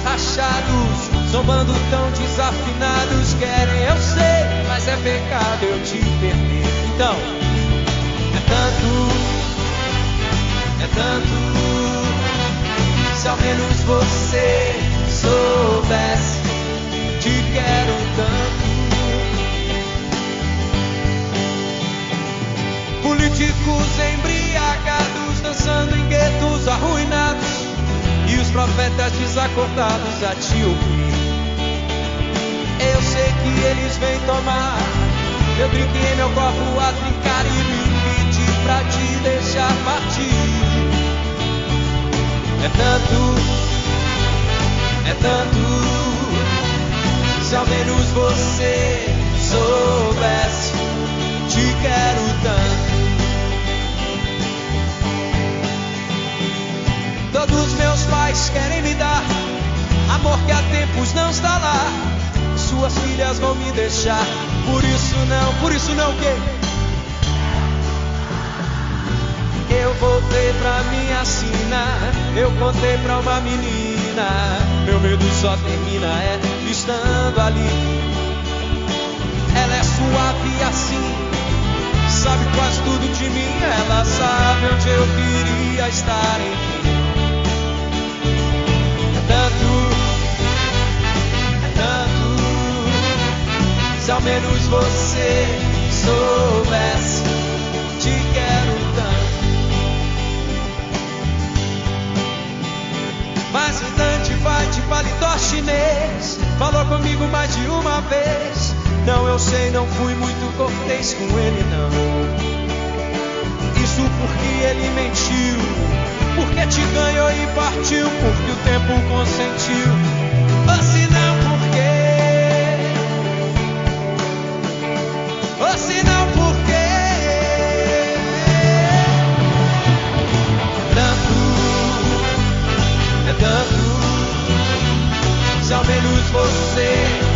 rachados, zombando tão desafinados. Querem, eu sei, mas é pecado eu te perder. Então, é tanto, se ao menos você soubesse, te quero tanto. Políticos embriagados, dançando em guetos arruinados, e os profetas desacordados a te ouvir. Eu sei que eles vêm tomar meu drink em meu copo a trincar e me pedir pra te deixar partir. É tanto, se ao menos você soubesse, te quero tanto. Todos meus pais querem me dar amor que há tempos não está lá. Suas filhas vão me deixar, por isso não que eu voltei pra minha sina. Eu contei pra uma menina, meu medo só termina estando ali. Ela é suave assim, sabe quase tudo de mim. Ela sabe onde eu queria estar, enfim. É tanto, se ao menos você soubesse, te quero tanto. Mas o Dante vai de paletó chinês, falou comigo mais de uma vez. Não, eu sei, não fui muito cortês com ele, não. Isso porque ele mentiu, porque te ganhou e partiu, porque o tempo consentiu. Ou se não, porque é tanto, se ao menos você